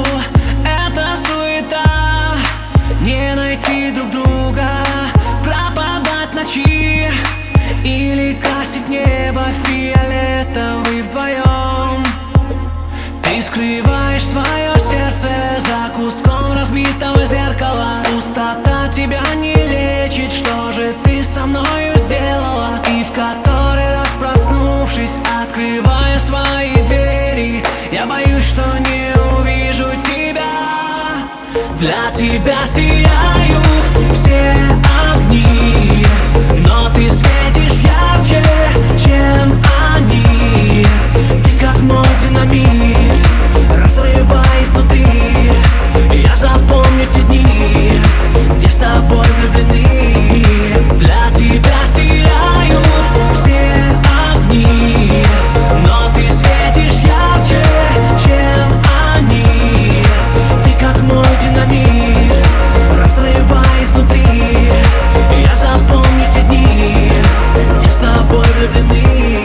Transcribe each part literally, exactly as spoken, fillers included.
это суета. Не найти друг друга, пропадать ночи или красить небо фиолетовый вдвоем. Ты скрываешь свое сердце за куском разбитого зеркала. Пустота тебя не лечит, что же ты со мною сделала? И в который раз, проснувшись, открывая свои двери, я боюсь, что не увижу тебя. Для тебя сияют все огни, но ты светишь ярче, чем они. Ты как мой динамит, разрывай изнутри. Я запомню те дни, где с тобой влюблены. Для тебя сияют все огни, но ты светишь ярче, чем они. Ты как мой динамит, разрывай изнутри. Я запомню те дни, где с тобой влюблены.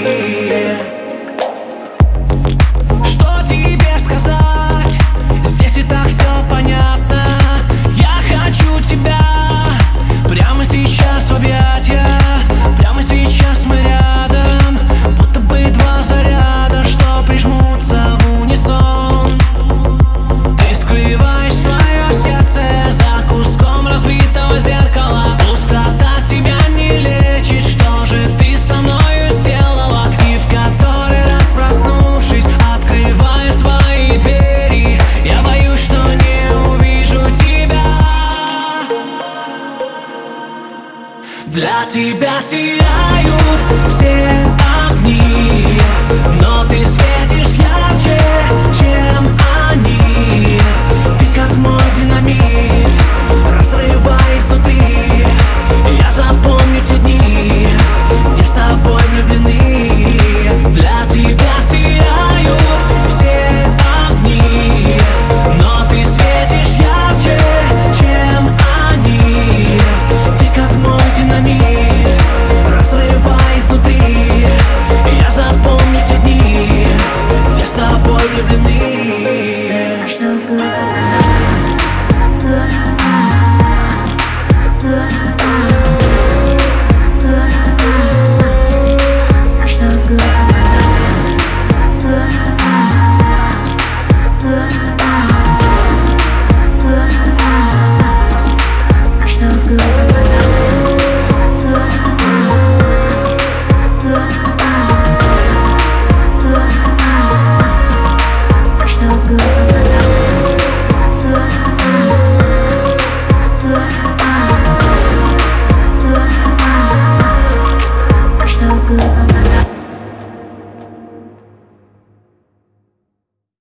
Что тебе сказать? Здесь и так все понятно. Я хочу тебя прямо сейчас в объятия. Прямо сейчас мы рядом, будто бы два заряда, что прижмутся в унисон. Ты скрываешь свое сердце за куском разбитого зеркала. Пустота тебя не лечит, что же ты со мною сделала? И в который раз, проснувшись, открываю свои двери, я боюсь, что не увижу тебя. Для тебя сияют все огни, но ты светишь ярче, чем они. Ты как мой динамит, разрывай изнутри. Я запомню те дни, где с тобой влюблены. Для тебя сияют все огни, но ты светишь ярче, чем они. Ты как мой динамит, разрывай изнутри. Я запомню те дни, где с тобой влюблены.